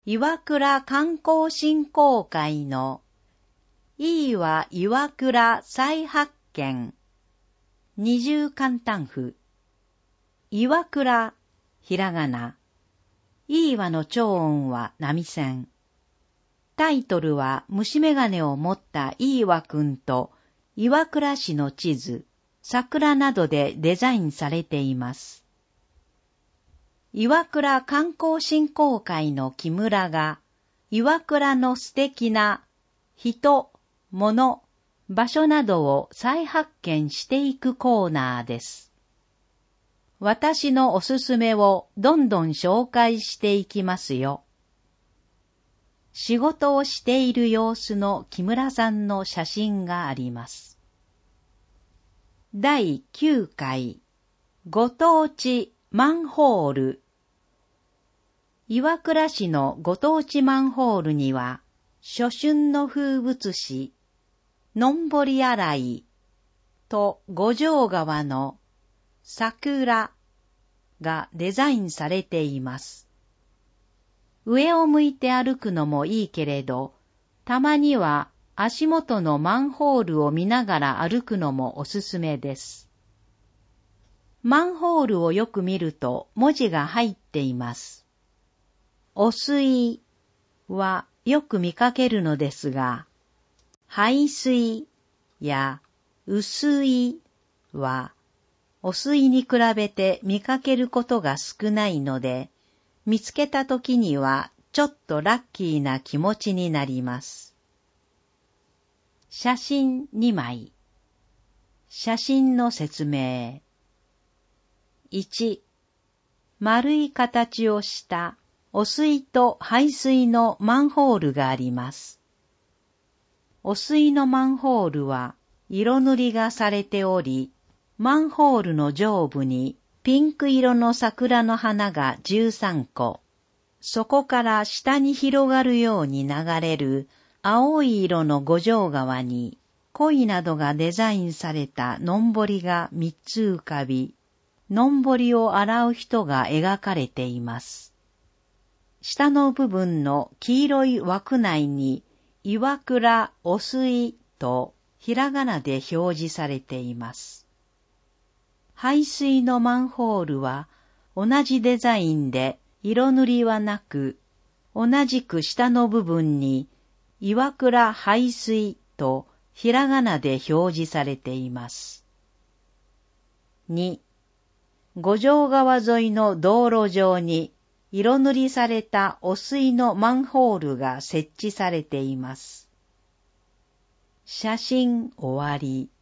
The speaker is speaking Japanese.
岩倉観光振興会のいいわ岩倉再発見二重簡単符岩倉ひらがないいわの長音は波線。タイトルは虫眼鏡を持ったいいわくんと岩倉市の地図、桜などでデザインされています。岩倉観光振興会の木村が岩倉の素敵な人、物、場所などを再発見していくコーナーです。私のおすすめをどんどん紹介していきますよ。仕事をしている様子の木村さんの写真があります。第9回ご当地マンホール。岩倉市のご当地マンホールには初春の風物詩のんぼり洗いと五条川の桜がデザインされています。上を向いて歩くのもいいけれど、たまには足元のマンホールを見ながら歩くのもおすすめです。マンホールをよく見ると文字が入っています。汚水はよく見かけるのですが、排水や雨水は汚水に比べて見かけることが少ないので、見つけたときにはちょっとラッキーな気持ちになります。写真2枚。写真の説明。1、丸い形をした汚水と排水のマンホールがあります。汚水のマンホールは色塗りがされており、マンホールの上部にピンク色の桜の花が13個、そこから下に広がるように流れる青い色の五条川に鯉などがデザインされたのんぼりが3つ浮かび、のんぼりを洗う人が描かれています。下の部分の黄色い枠内に岩倉汚水とひらがなで表示されています。排水のマンホールは同じデザインで色塗りはなく、同じく下の部分に岩倉排水とひらがなで表示されています。2、五条川沿いの道路上に色塗りされた汚水のマンホールが設置されています。写真終わり。